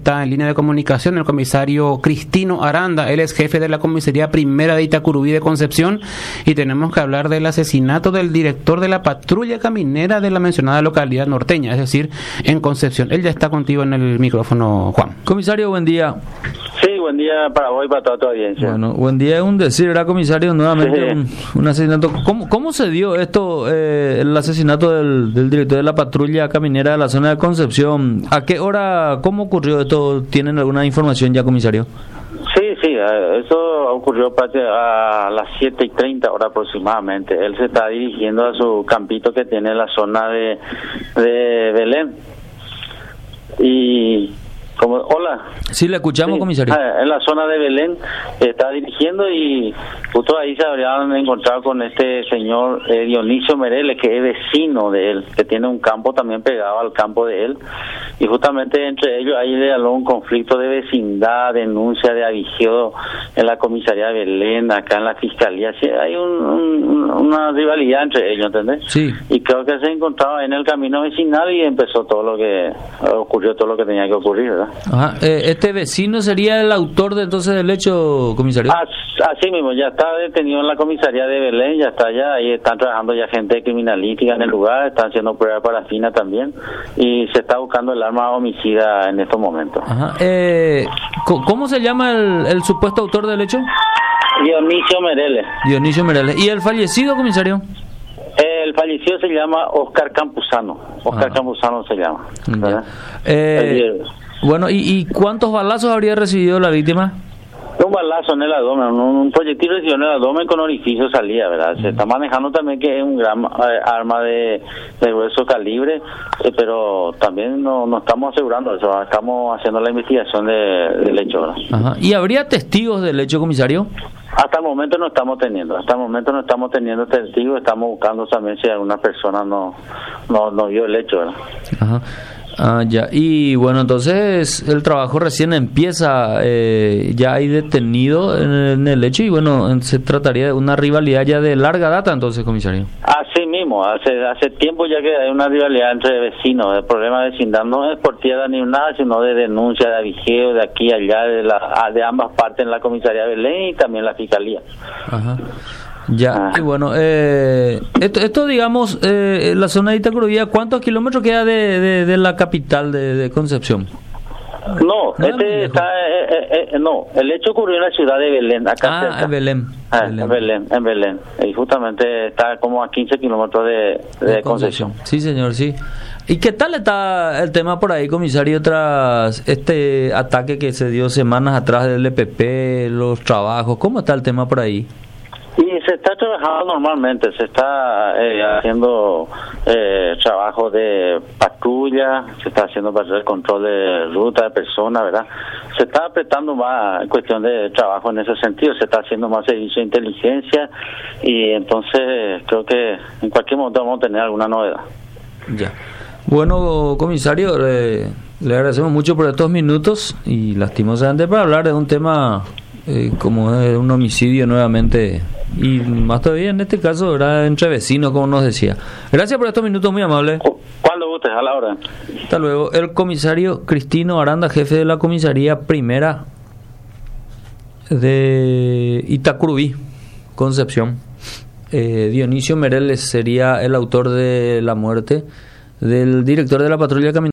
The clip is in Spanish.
está en línea de comunicación el comisario Cristino Aranda. Él es jefe de la comisaría primera de Itacurubí de Concepción y tenemos que hablar del asesinato del director de la patrulla caminera de la mencionada localidad norteña, es decir, en Concepción. Él ya está contigo en el micrófono, Juan. Comisario, buen día. Sí, buen día para vos y para toda tu audiencia. Bueno, buen día es un decir, ¿verdad, comisario? Nuevamente un asesinato. ¿Cómo se dio esto, el asesinato del director de la patrulla caminera de la zona de Concepción? ¿A qué hora, cómo ocurrió esto? ¿Tienen alguna información ya, comisario? Sí, eso ocurrió a las 7:30 horas aproximadamente. Él se está dirigiendo a su campito que tiene en la zona de Belén. Y... Hola. Sí, le escuchamos, sí, comisario. En la zona de Belén está dirigiendo y justo ahí se habrían encontrado con este señor Dionisio Mereles, que es vecino de él, que tiene un campo también pegado al campo de él, y justamente entre ellos ahí le habló un conflicto de vecindad, denuncia de avigio en la comisaría de Belén, acá en la fiscalía. Sí, hay una rivalidad entre ellos, ¿entendés? Sí. Y creo que se encontraba en el camino vecinal y empezó ocurrió todo lo que tenía que ocurrir, ¿verdad? Ajá. ¿Este vecino sería el autor del hecho, comisario? Así mismo, ya está detenido en la comisaría de Belén, ya está allá, ahí están trabajando ya gente criminalística en el lugar, están haciendo pruebas parafina también, y se está buscando el arma homicida en estos momentos. Ajá. ¿Cómo se llama el supuesto autor del hecho? Dionisio Mereles. Dionisio Mereles. ¿Y el fallecido, comisario? El fallecido se llama Oscar Campuzano. Campuzano se llama. Bueno, ¿y cuántos balazos habría recibido la víctima? Un balazo en el abdomen, un proyectil recibido en el abdomen con orificio salía, ¿verdad? Se está manejando también que es un gran arma de grueso calibre, pero también no estamos asegurando eso, estamos haciendo la investigación del hecho, ¿verdad? Ajá. ¿Y habría testigos del hecho, comisario? Hasta el momento no estamos teniendo testigos, estamos buscando también si alguna persona no vio el hecho, ¿verdad? Ajá. Ya. Y bueno, entonces el trabajo recién empieza, ya hay detenido en el hecho y bueno, se trataría de una rivalidad ya de larga data entonces, comisario. Así mismo, hace tiempo ya que hay una rivalidad entre vecinos. El problema de vecindad no es por tierra ni nada, sino de denuncia, de avigeo, de aquí y allá, de ambas partes en la comisaría de Belén y también la fiscalía. Ajá. Ya, y bueno, esto digamos, la zona de Itacurubí, ¿cuántos kilómetros queda de la capital de Concepción? El hecho ocurrió en la ciudad de Belén, acá cerca. En Belén. En Belén. Y justamente está como a 15 kilómetros de Concepción. Sí, señor, sí. ¿Y qué tal está el tema por ahí, comisario, tras este ataque que se dio semanas atrás del EPP, los trabajos? ¿Cómo está el tema por ahí? Y se está trabajando normalmente, se está haciendo trabajo de patrulla, se está haciendo para el control de ruta de personas, ¿verdad? Se está apretando más en cuestión de trabajo en ese sentido, se está haciendo más servicio de inteligencia y entonces creo que en cualquier momento vamos a tener alguna novedad. Ya. Bueno, comisario, le agradecemos mucho por estos minutos y lastimosamente para hablar de un tema como es un homicidio nuevamente y más todavía en este caso era entre vecinos, como nos decía. Gracias por estos minutos, muy amable. Cuando gustes, a la hora. Hasta luego. El comisario Cristino Aranda, jefe de la comisaría primera de Itacurubí, Concepción. Dionisio Mereles sería el autor de la muerte del director de la patrulla caminera.